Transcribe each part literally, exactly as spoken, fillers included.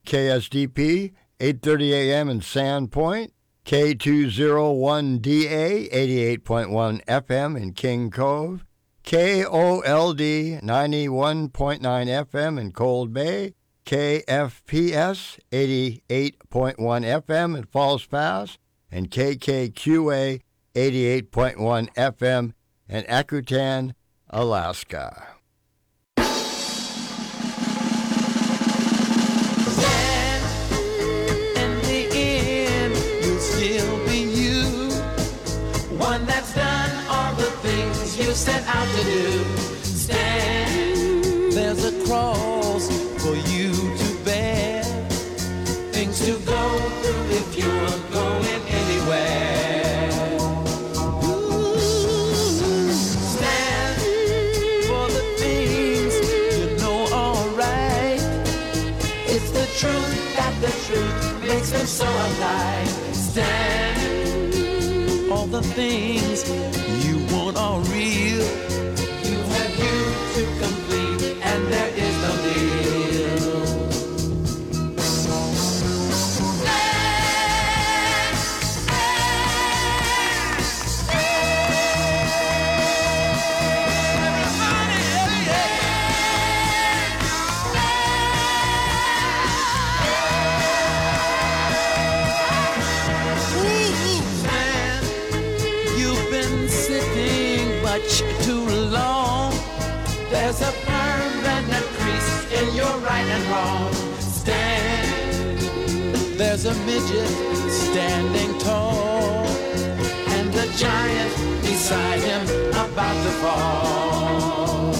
K S D P, eight thirty a.m. in Sandpoint, K two oh one D A, eighty-eight point one F M in King Cove, K O L D, ninety-one point nine F M in Cold Bay, K F P S, eighty-eight point one F M in Falls Pass, and K K Q A, eighty-eight point one F M in Akutan, Alaska. One that's done all the things you set out to do. Stand, there's a cross for you to bear. Things to go through if you are going anywhere. Ooh, stand for the things you know are right. It's the truth that the truth makes them so alive. Stand. All the things you want are real. You have you to complete, and there is no deal. Too long. There's a permanent crease in your right and wrong. Stand. There's a midget standing tall, and a giant beside him about to fall.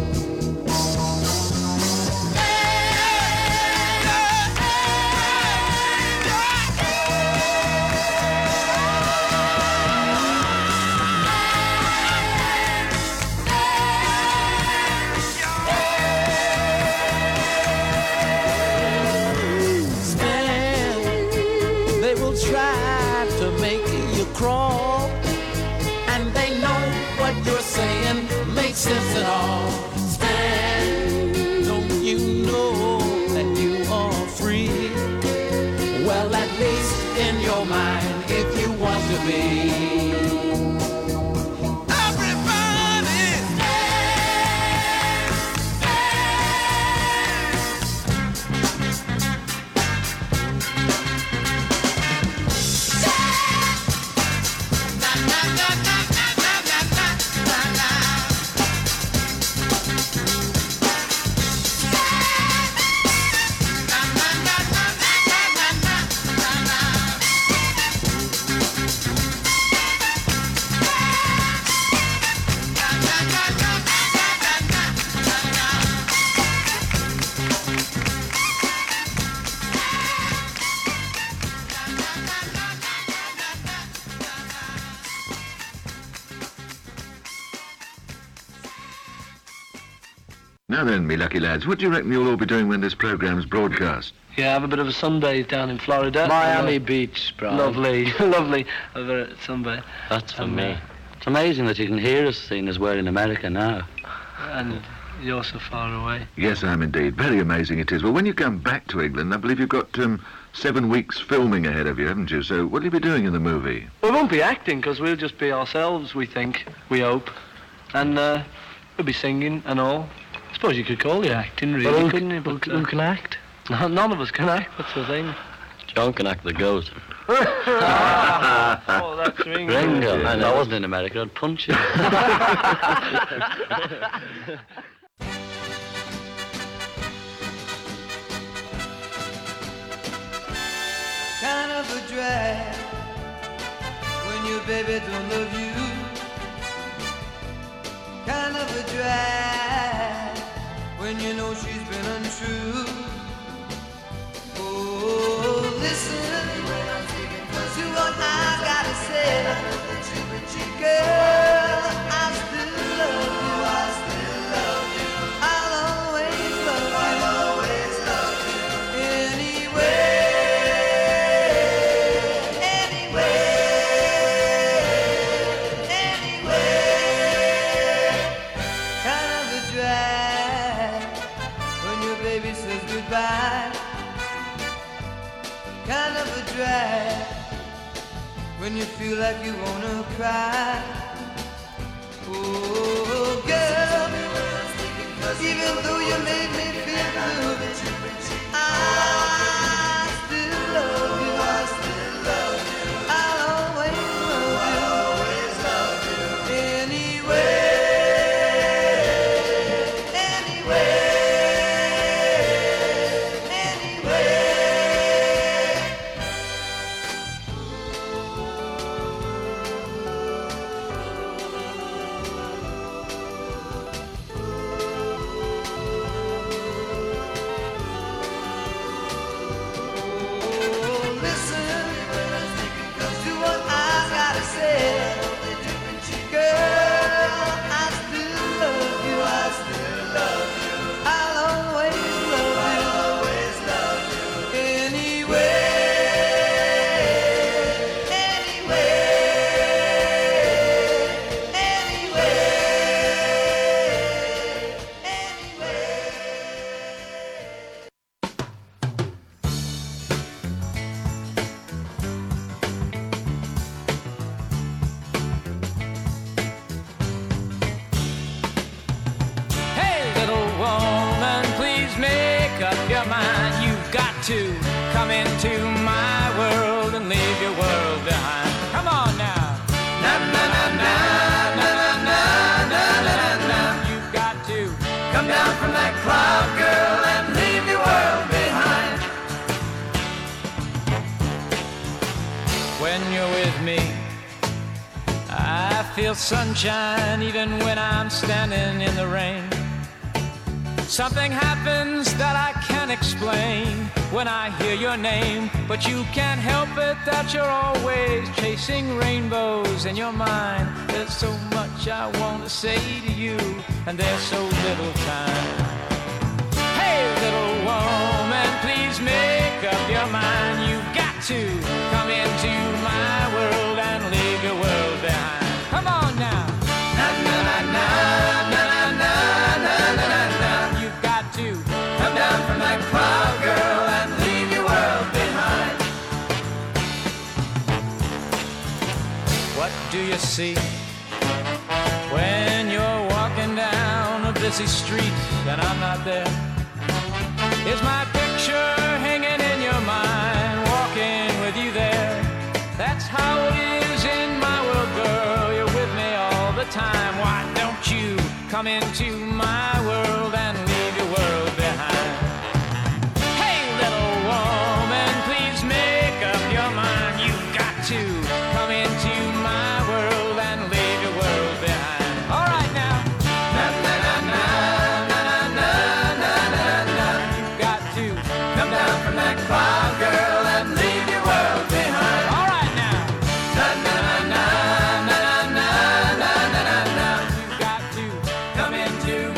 Try to make you crawl, and they know what you're saying makes sense at all. Stand, don't you know that you are free? Well, at least in your mind, if you want to be. Now then, me lucky lads, what do you reckon you'll all be doing when this programme's broadcast? Yeah, have a bit of a sunbathe down in Florida. Miami uh, Beach, bro. Lovely, lovely. Have a sunbathe. That's for and, me. Uh, it's amazing that you can hear us, seeing as we're in America now. And you're so far away. Yes, I am indeed. Very amazing it is. Well, when you come back to England, I believe you've got um, seven weeks filming ahead of you, haven't you? So what will you be doing in the movie? We won't be acting, because we'll just be ourselves, we think, we hope. And uh, we'll be singing and all. I suppose you could call it acting, really, well, who, couldn't you? But, who, uh, who can act? None of us can act, that's the thing. John can act the goat. Oh, that's Ringo. Ringo. And I wasn't in America, I'd punch you. Kind of a drag when your baby don't love you. Kind of a drag when you know she's been untrue. Oh, listen to what I gotta say. Girl, I still love you. I still love you. I'll always love you. I'll always love you. Anyway, anyway, anyway. Kind of a drag when your baby says goodbye. try when you feel like you wanna cry. Oh, girl, even though you made me feel blue, I still love you. I still love you. I'll always love you. Anyway, anyway, anyway. To come into my world and leave your world behind. Come on now. Na na na na na na na na na na. You've got to come down from that cloud, girl, and leave your world behind. When you're with me, I feel sunshine even when I'm standing in the rain. Something happens that I can't explain when I hear your name, but you can't help it that you're always chasing rainbows in your mind. There's so much I want to say to you, and there's so little time. Hey, little woman, please make up your mind. You've got to come into my world and leave your world behind. Come on now. Na na na na na na na na na na. You've got to come down from that cloud, girl, and leave your world behind. What do you see when you're walking down a busy street and I'm not there? Is my picture hanging in your mind, walking with you there? That's how it is in my world, girl. You're with me all the time. Why don't you come into my world and leave your world behind? Hey, little woman, please make up your mind. You've got to come into my world and leave your world behind. All right now. Na na na na na na na na na. You've got to come down from that cloud, girl, and leave your world behind. All right now. Na na na na na na na na na. You've got to come into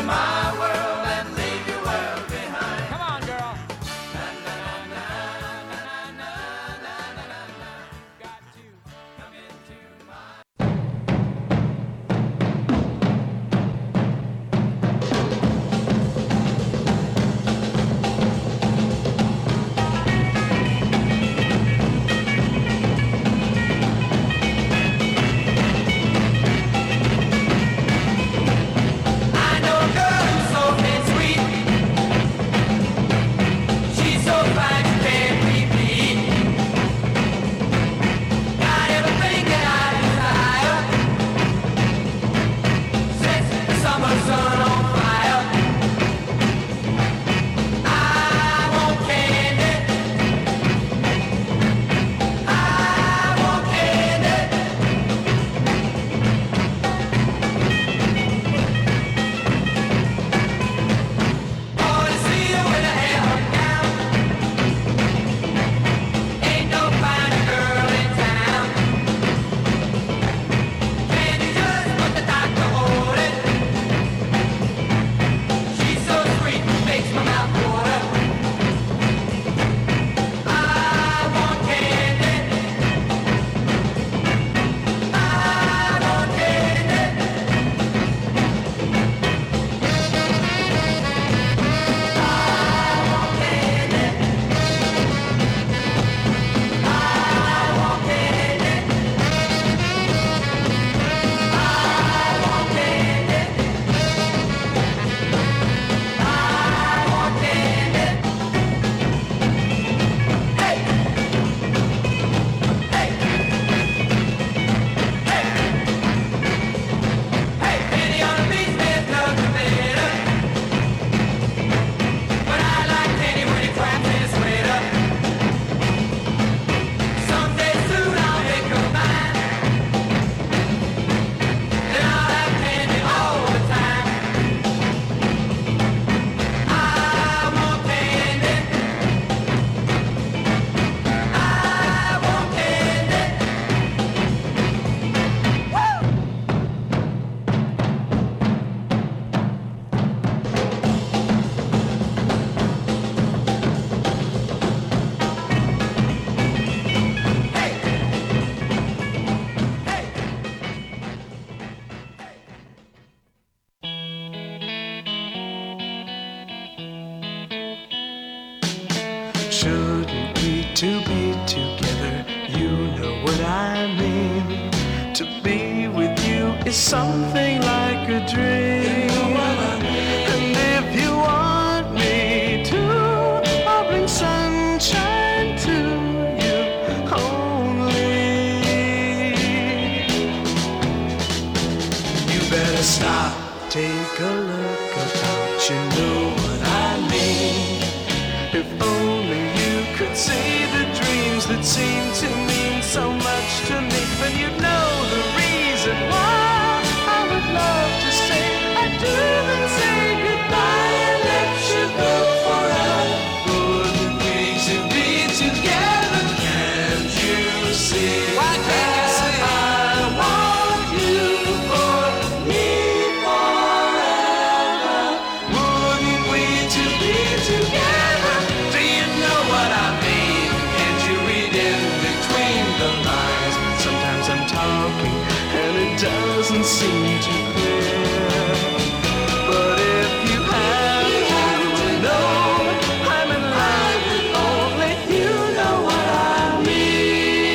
you know what I mean. To be with you is something like a dream. And if you want me to, I'll bring sunshine to you only. You better stop, take a look about, you know what I mean. If only you could see the dreams that seem to mean so much to me, then you'd know the reason why I would love to say I do, then say goodbye and let you go forever. Wouldn't we to be together? Can't you see? Why can't you see? I want you for me forever. Wouldn't we to be together? Do you know what I mean? Can't you read in between the lines? Sometimes I'm talking and it doesn't seem too clear. But if you have to know, I'm in love with only you know what I mean.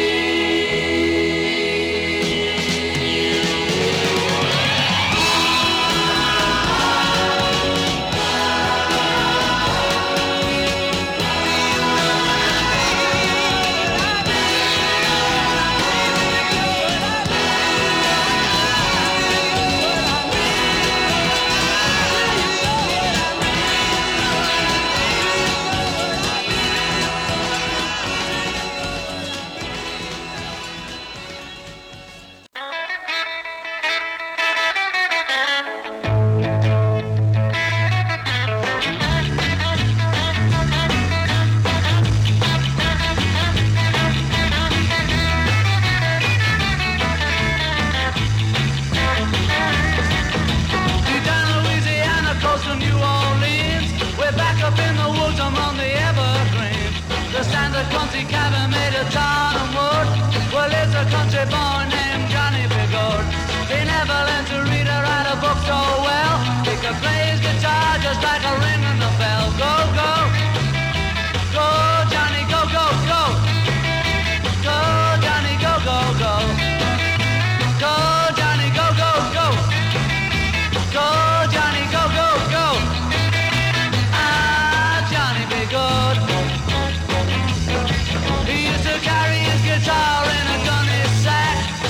Deep down Louisiana, coast to New Orleans, we're back up in the woods among the evergreens. The standard country cabin made of tarn and wood. Well, it's a country boy named Johnny Bigord. He never learned to read or write a book so well. He could play his guitar just like a ring in the bell. Go, go, go, Johnny, go, go, go. Go, Johnny, go, go, go. Go, Johnny, go, go, go. Go, Johnny, go, go, go. Ah, Johnny be good. He used to carry his guitar in a gunny sack.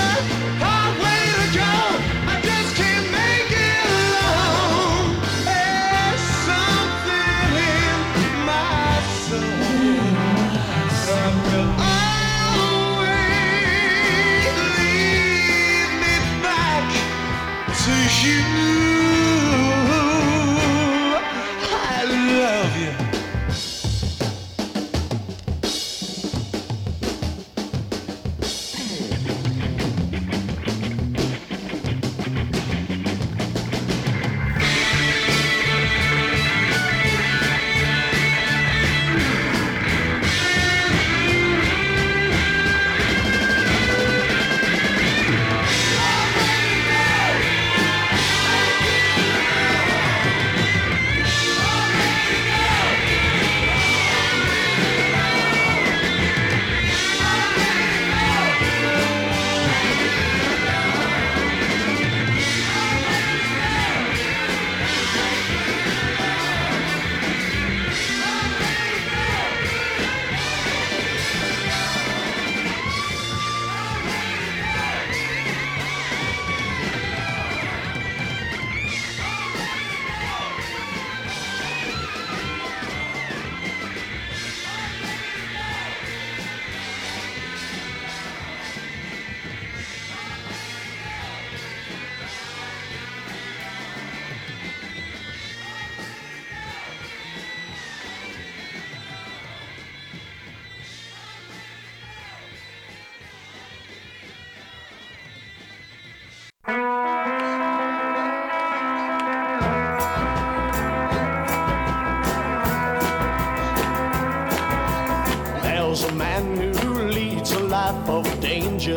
There's a man who leads a life of danger.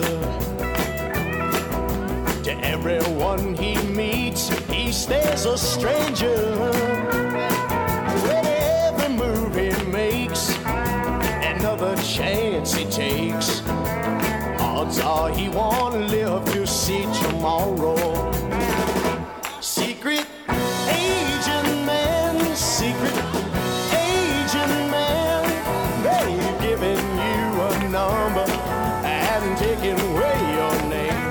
To everyone he meets, he stays a stranger. With every move he makes, another chance he takes, odds are he won't live to see tomorrow. Secret agent man, secret agent man, they've given you a number and taken away your name.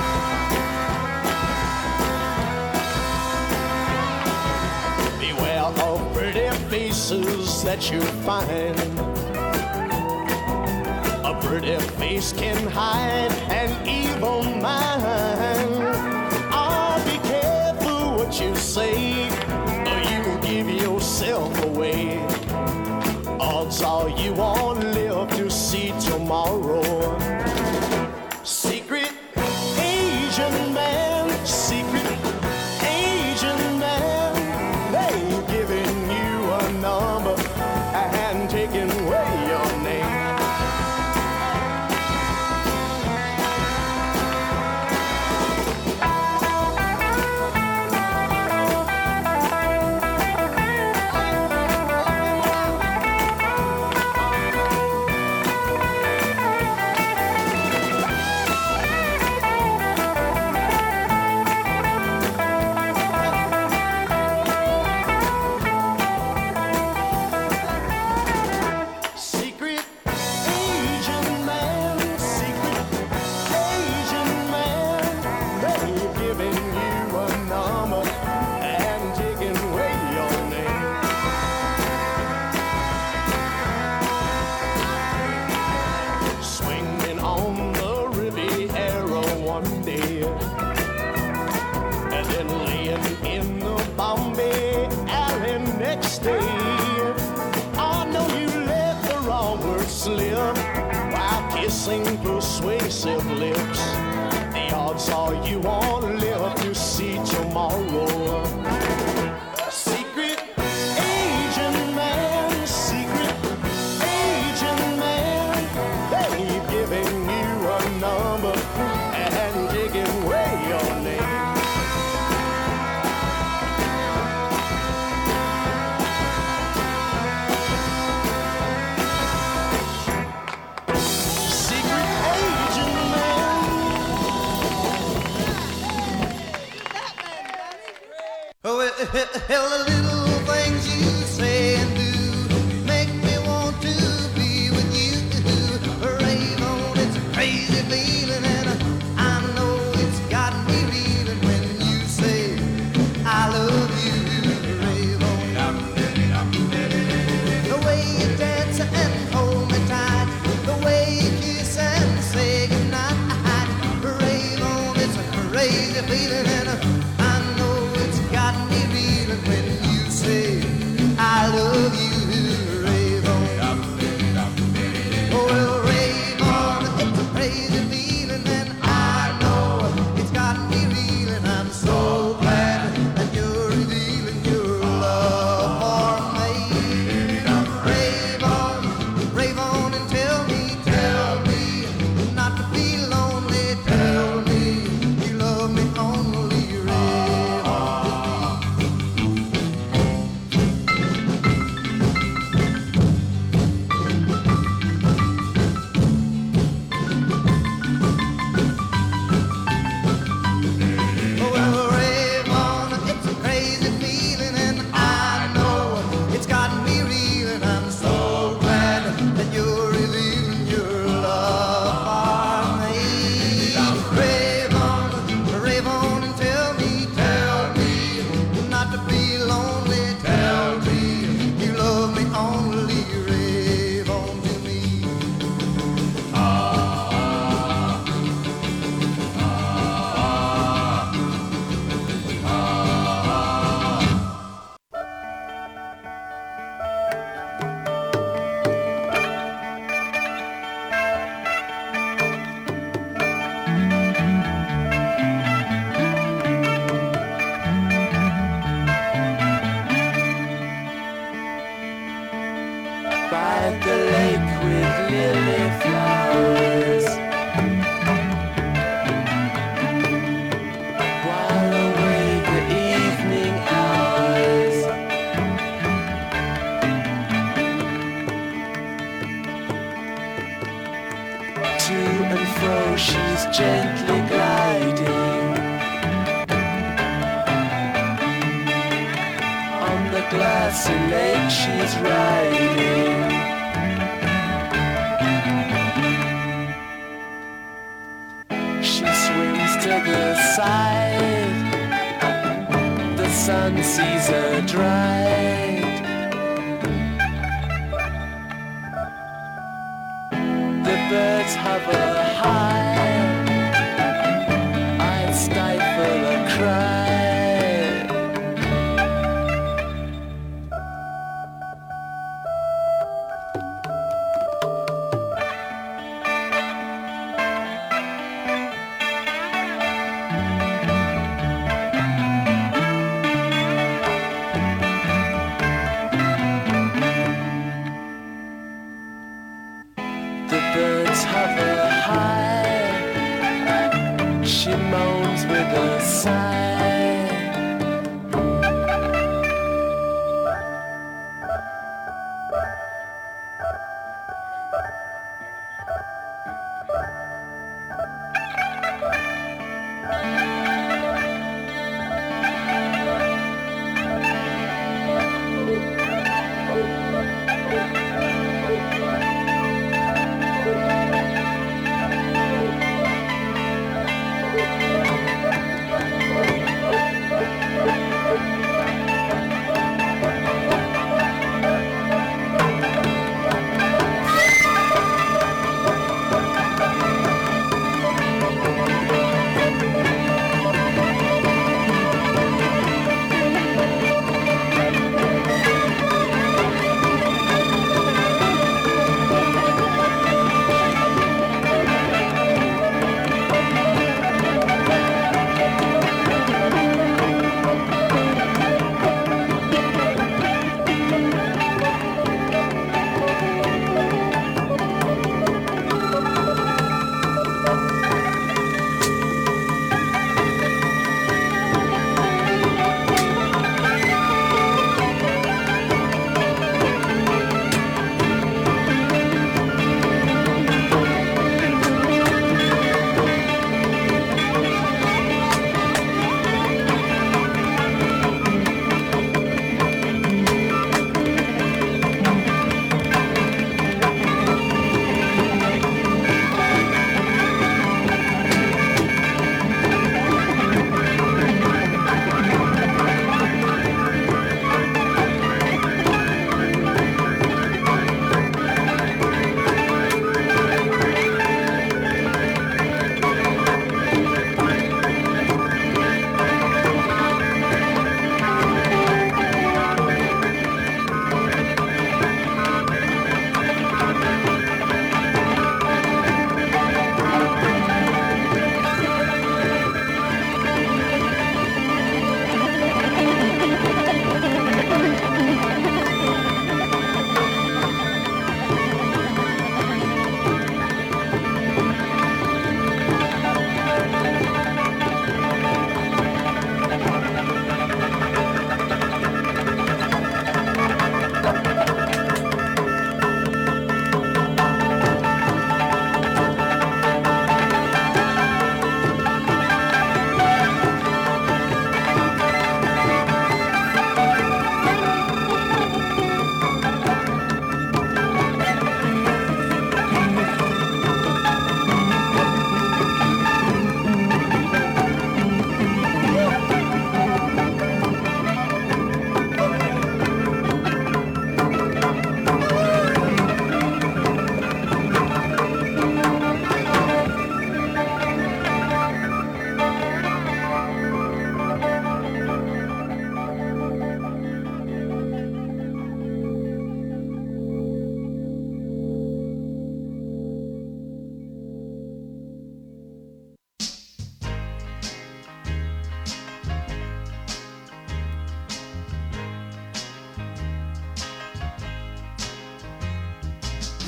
Beware of pretty faces that you find. A pretty face can hide an evil mind. Oh, be careful what you say, or you give yourself away. Odds are you won't live to see tomorrow. Secret Asian man, secret Asian man, they've given you a number and taken away your name. Persuasive lips, the odds are you won't live to see tomorrow. Secret agent man, secret agent man, they've given you a number and taken away your name. Hell, the little things you say and do make me want to be with you. Rave on, it's a crazy feeling, and I crazy feeling, and I know it's got me reeling when you say I love you. Rave on, oh well, rave on. It's a crazy feeling, and I know it's got me reeling. I'm so glad that you're revealing your love for me. Rave on, rave on, and tell me, tell me not to be lonely. Tell me you love me only. Rave on to me. Oh, well, rave on, it's a crazy feeling, and I know it's got me reeling. I'm so glad that you're revealing your love for me. Rave on, rave on, and tell me, tell me not to be lonely. Tell me you love me only. Rave on to me. By the lake with lily flowers, while away the evening hours, to and fro she's gently gliding on the glassy lake she's riding. She swims to the side, the sun sees her dried. The birds hover high, I'd stifle a cry. The birds hover high, she moans with a sigh.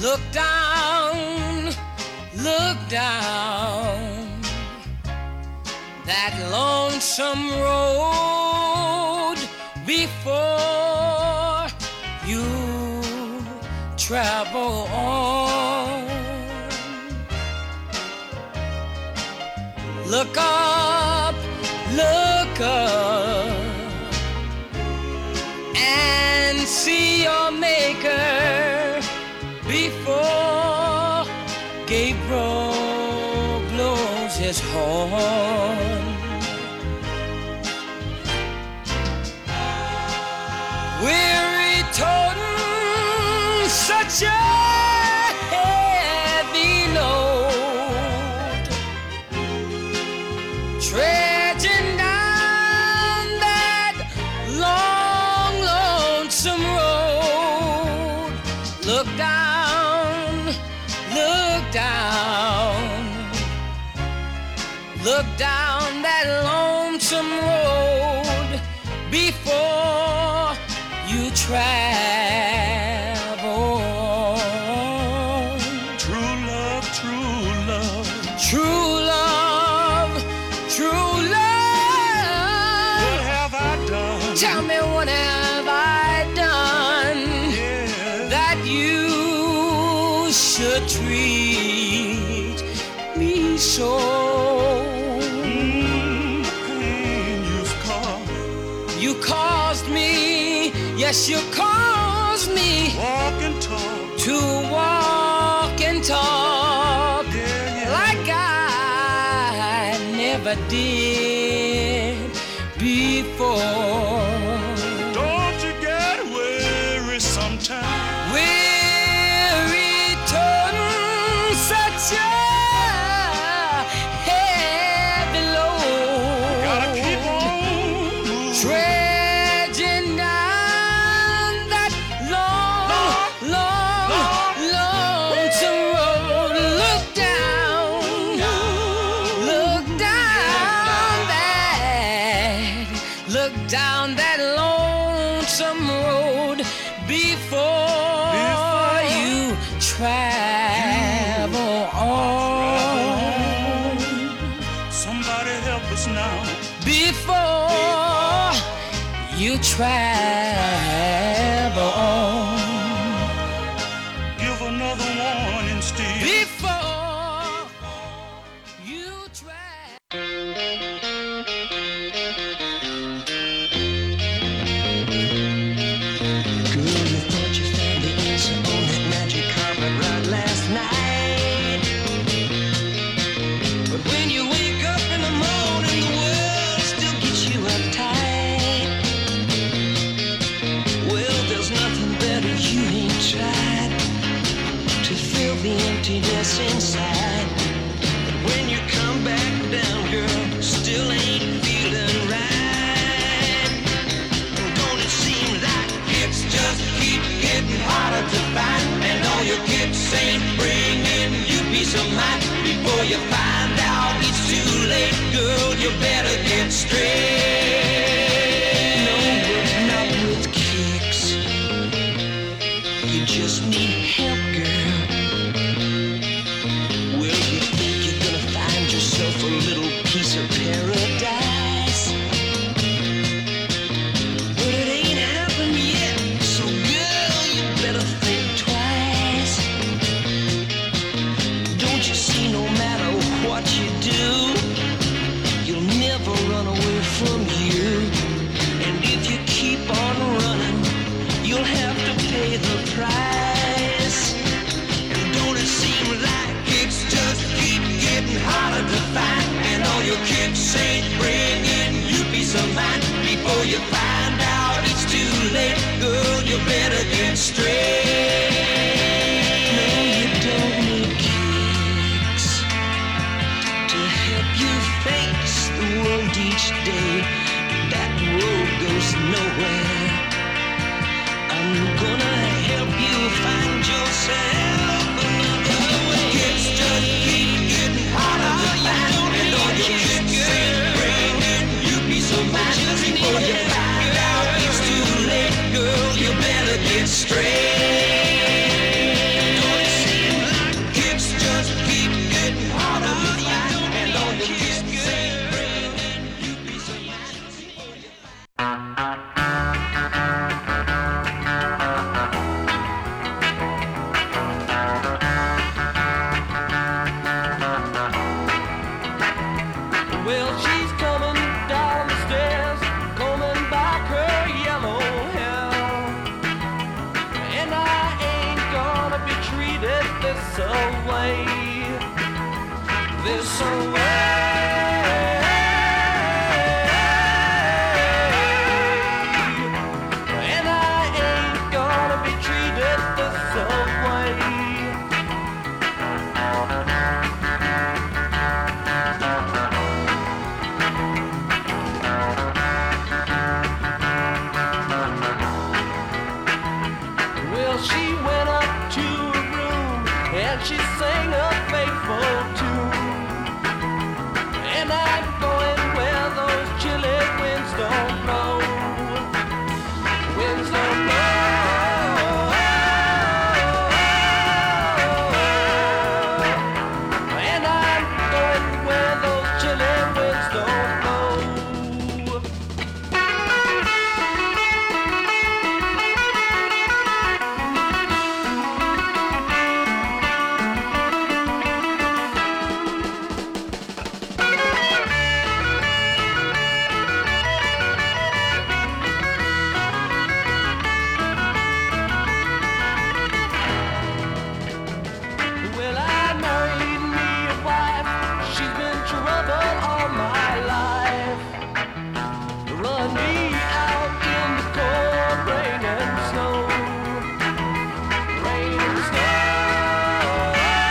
Look down, look down that lonesome road before you travel on. Look up, look up and see your maker before Gabriel blows his horn. Weary toting such a heavy load, trudging down that long, lonesome road. Look down, look down, look down that lonesome road before you travel on. True love, true love, true love, true love. What have I done? Tell me, what have I done? Yeah. That you should treat me so? Mm, pain you've caused. You caused me, yes, you caused me Walk and talk. to walk and talk Yeah, yeah. like I never did before. Don't you get weary sometimes? Weary turning such a heavy load. Gotta keep on moving. Trudging down that long, long, lonesome road. Look down, look down that, look down that lonesome road before, Before you travel on. Somebody help us now. Before you travel on. Give another warning, Steve. Before you travel. Girl, you thought you found the answer on that magic carpet ride last night. But when you wake up in the morning, the world still gets you uptight. Well, there's nothing better you ain't tried to fill the emptiness inside. But when you come back down, girl, still ain't feeling right. Don't it seem like it's just keep getting harder to find, and all your kicks ain't bringing you peace of mind? Before you find out it's too late, girl, you better get straight. No, but not with kicks. You just need help, girl. Well, you think you're gonna find yourself a little piece of paradise, but it ain't happened yet. So, girl, you better think twice. Don't you see, no matter what you do, you'll never run away from you. And if you keep on running, you'll have to pay the price. And don't it seem like it's just keep getting harder to find, and all your kicks ain't bringing you peace of mind? Before you find out it's too late, girl, you better get straight. No, you don't need kicks to help you face the world each day. That road goes nowhere. I'm gonna help you find yourself another way. It's just keep getting harder to find, and all your kicks ain't bringing you peace of mind. Before you find out it's too late, girl, you better get straight. Don't it Well, she's coming down the stairs, combing back her yellow hair. And I ain't gonna be treated this away, this away. And I ain't gonna be treated this away. Well, she went up to her room and she sang a faithful tune. And I'm going where those chilly winds don't blow. Winds don't blow. And I'm going where those chilly winds don't blow. Well, I married me a wife. She's been trouble all my life. Run me out in the cold rain and snow. Rain and snow.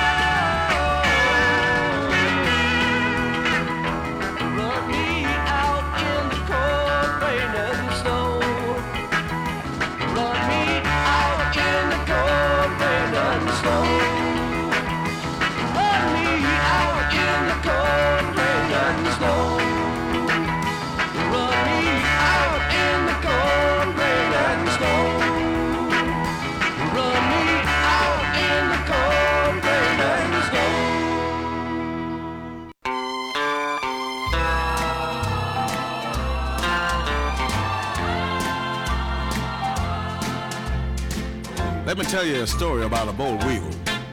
Run me out in the cold rain and snow. Run me out in the cold rain and snow. Run me out in the cold rain and snow. Run me out in the cold rain and snow. Run me out in the cold rain and snow. Let me tell you a story about a boll weevil.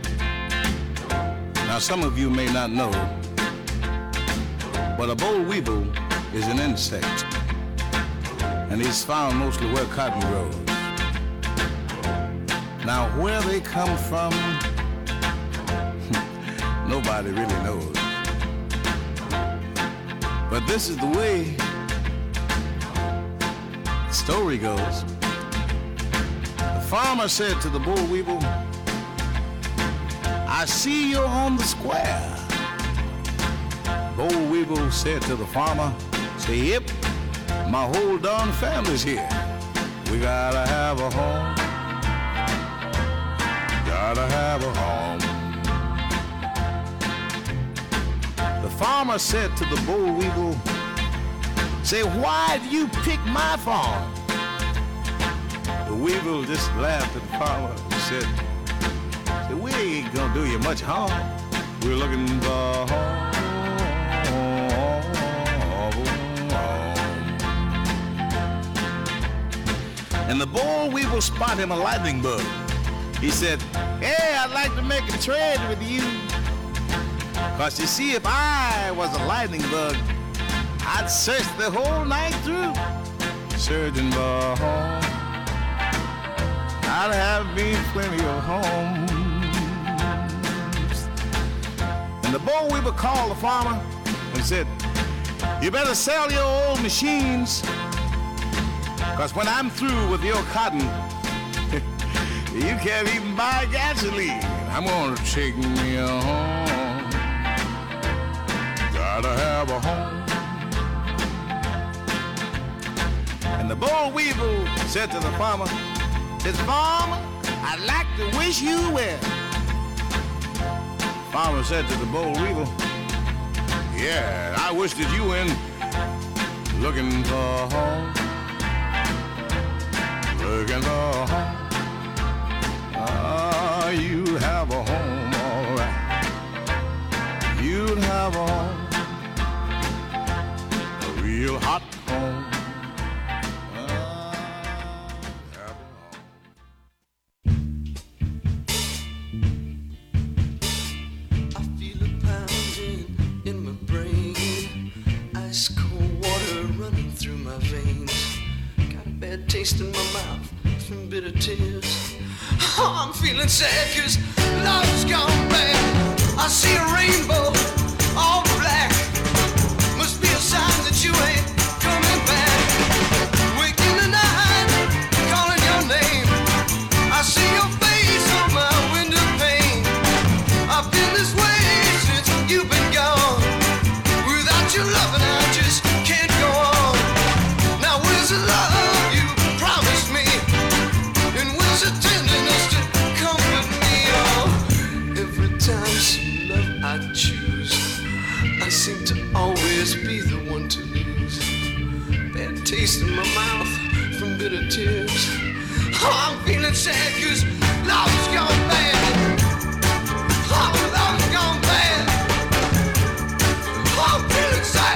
Now, some of you may not know, but a boll weevil is an insect, and it's found mostly where cotton grows. Now, where they come from, nobody really knows. But this is the way the story goes. The farmer said to the boll weevil, I see you're on the square. Boll weevil said to the farmer, say, yep, my whole darn family's here. We gotta have a home. Gotta have a home. The farmer said to the boll weevil, say, why do you pick my farm? The weevil just laughed at the farmer and said, say, we ain't gonna do you much harm. We're looking for home. And the boll weevil spotted him a lightning bug. He said, hey, I'd like to make a trade with you. Cause you see, if I was a lightning bug, I'd search the whole night through, searching for home. I'd have me plenty of homes. And the boll weevil called the farmer and said, you better sell your old machines, cause when I'm through with your cotton, you can't even buy gasoline. I'm gonna take me a home. Gotta have a home. And the boll weevil said to the farmer, says, farmer, I'd like to wish you well. Farmer said to the boll weevil, yeah, I wish that you in looking for a home. Looking for a home. Ah, you'd have a home, all right. You'd have a home. A real hot home. I feel it pounding in my brain. I taste in my mouth from bitter tears. Oh, I'm feeling sad cause love's gone bad. I see a rainbow, all black. Must be a sign that you ain't coming back. Wake in the night, calling your name. I see your face on my window pane. I've been this way since you've been gone. Without your loving I just can't go on. Now where's the love you promised me? And where's the tenderness to comfort me? Oh, every time some love I choose, I seem to always be the one to lose. Bad taste in my mouth from bitter tears. Oh, I'm feeling sad cause love's gone bad. Oh, love's gone bad. Oh, I'm feeling sad.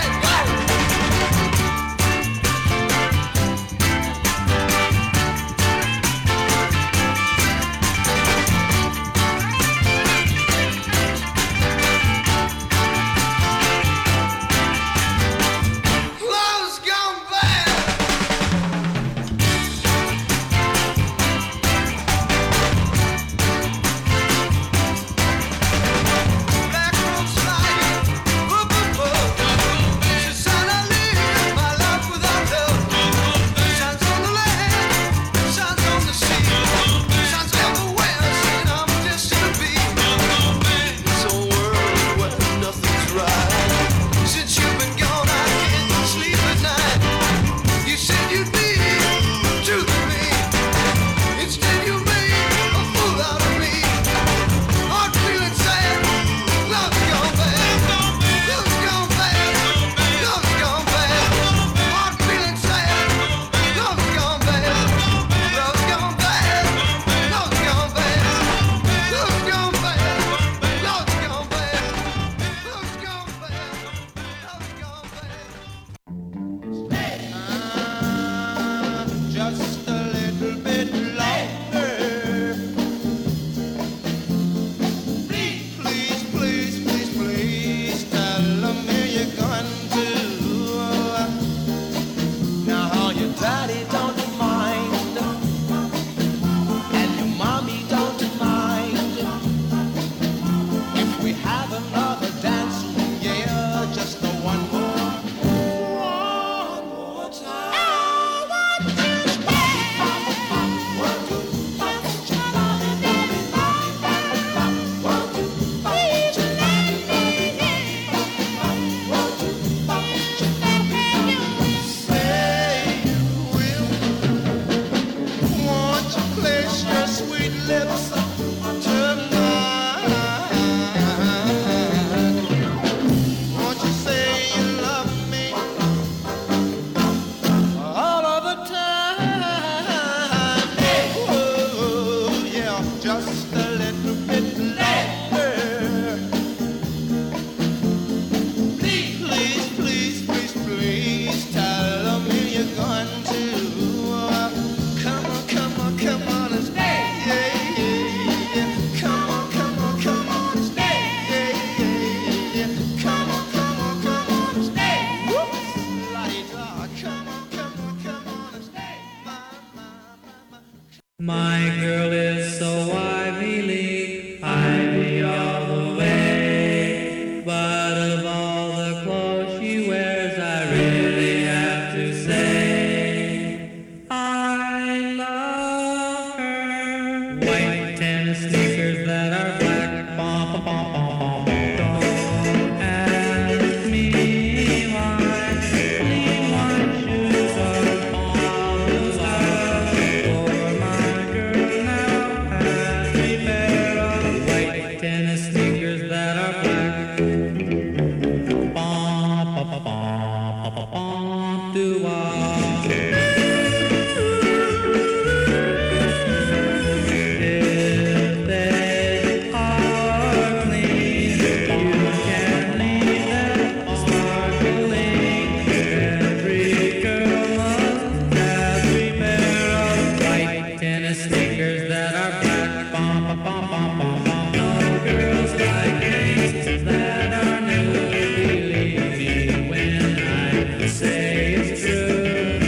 Love's gone bad. Black road sliding, boop, boop, boop. She's trying to live my life without love. Shines on the land, shines on the sea. Shines everywhere, saying I'm destined to be. This old world where nothing's right. Since you've been gone, I can't sleep at night. You said you'd be true to me. Instead, you made a fool out of me. I'm feeling sad. Love's gone bad. Love's gone bad. Love's gone bad. I'm feeling sad. Love's gone bad. Love's gone bad. Love's gone bad. Love's gone bad. Love's gone bad. Love's gone bad. Love's gone bad. Just a little bit longer. Please, please, please, please, please tell me you're going to. Now your daddy don't mind, and your mommy don't mind. If we have another dance, yeah, just the one more, one more time. Say you will. Won't you place your sweet lips to mine? Won't you say you love me all of the time? Oh, yeah, just a little bit longer. Please, please, please, please, please tell me you're going to. Come on, come on, come on and stay. Yeah, yeah, yeah. Come on, come on, come on and stay. Yeah, yeah, yeah. Come on, come on, come on and stay. Whoops, la-di-da. Come on, come on, come on and stay. My, my, my, my. My girl is so Ivy League, Ivy all the way. But of all the clothes she wears, I really have to say, I love her. White tennis sneakers that are black, bom, bom, bom, bom, bom. Don't ask me why. Clean white shoes are all the love for my girl now has three pair of white tennis sneakers that are black. Bom, bom, bom, bom, bom, bom, doo-wah. If they are clean, you can leave them sparkling. Every girl must have three pair of white tennis sneakers that are black. Bom, bom, bom, bom, bom, bom. No girls like things that are new. Believe me when I say it's true.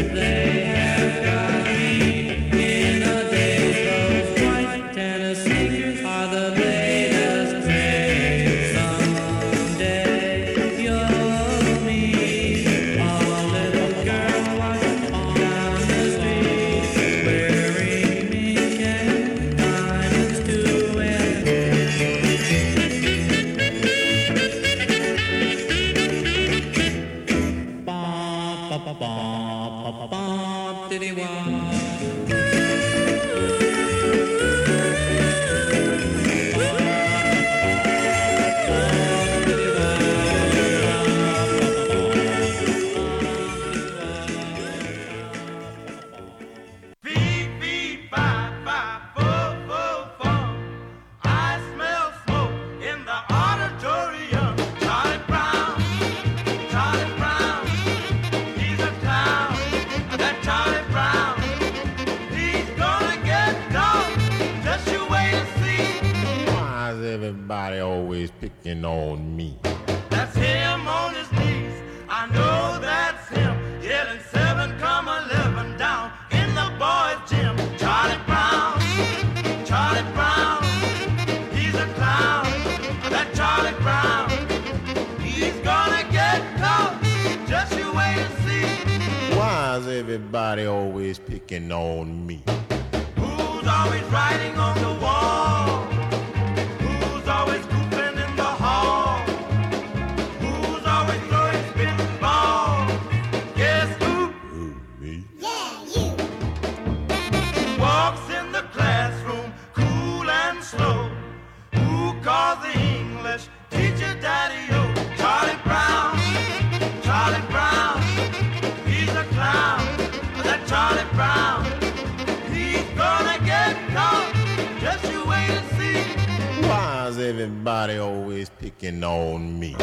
Everybody always picking on me. That's him on his knees. I know that's him. Yelling seven, come eleven down in the boys' gym. Charlie Brown, Charlie Brown, he's a clown. That Charlie Brown, he's gonna get caught. Just you wait and see. Why is everybody always picking on me? Who's always writing on the wall? Always goofing in the hall. Who's always throwing spitting balls? Guess who? Who, me? Yeah, you. Walks in the classroom, cool and slow. Who calls the English teacher Daddy-O? Charlie Brown, Charlie Brown, he's a clown. That Charlie Brown, he's gonna get caught. Just you wait and see. Why is everybody always picking on me?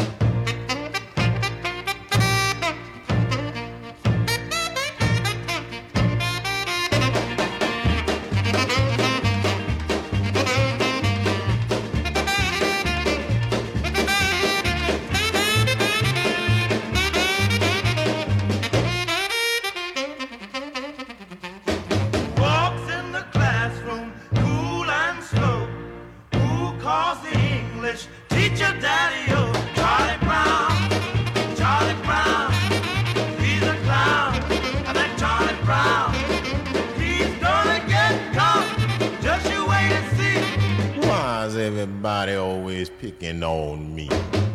Teacher Daddy-O, Charlie Brown, Charlie Brown, he's a clown. And that Charlie Brown, he's gonna get caught. Just you wait and see. Why is everybody always picking on me?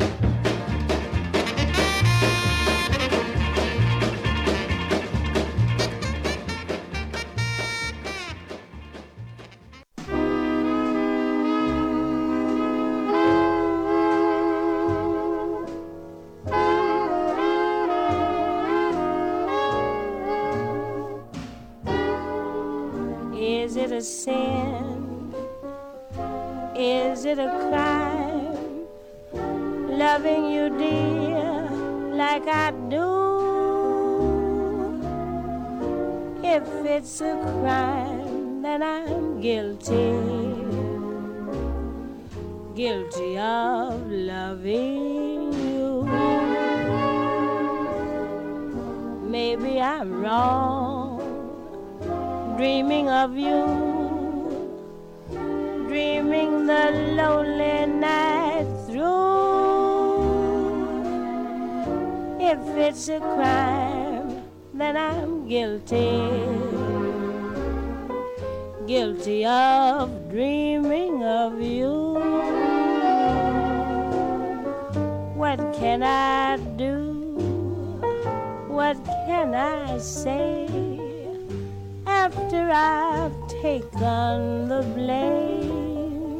Is it a sin? Is it a crime? Loving you, dear, like I do. If it's a crime, then I'm guilty. Guilty of loving you. Maybe I'm wrong, dreaming of you, dreaming the lonely night through. If it's a crime, then I'm guilty, guilty of dreaming of you. What can I do? What can I say? After I've taken the blame,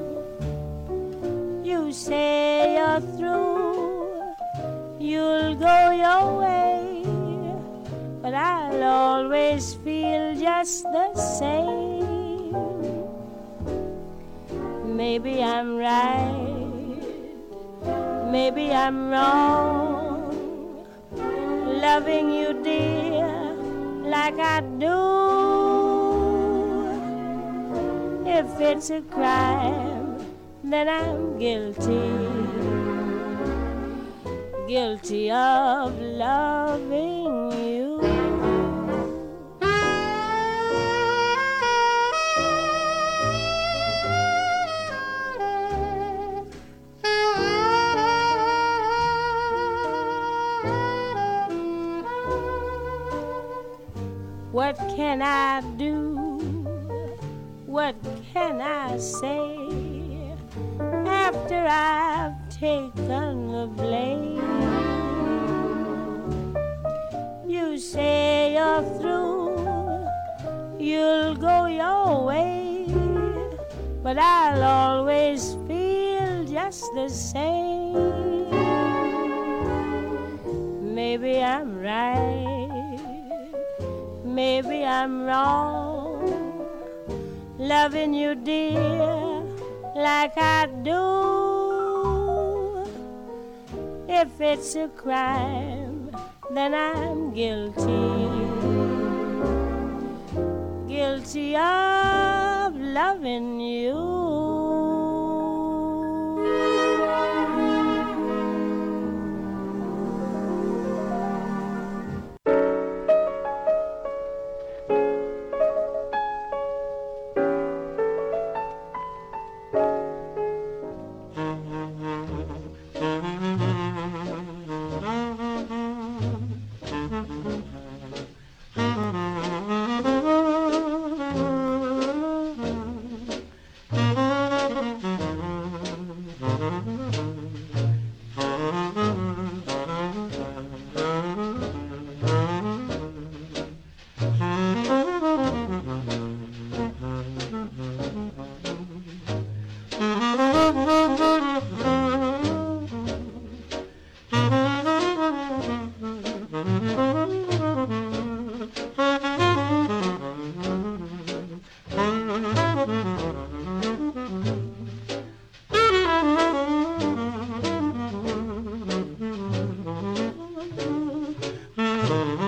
you say you're through, you'll go your way, but I'll always feel just the same. Maybe I'm right, maybe I'm wrong, loving you, dear, like I do. If it's a crime, then I'm guilty, guilty of loving you. What can I do? What can I say? After I've taken the blame, you're through, you'll go your way, but I'll always feel just the same. Maybe I'm right, maybe I'm wrong, loving you, dear, like I do. If it's a crime, then I'm guilty, guilty of loving you. Mm-hmm.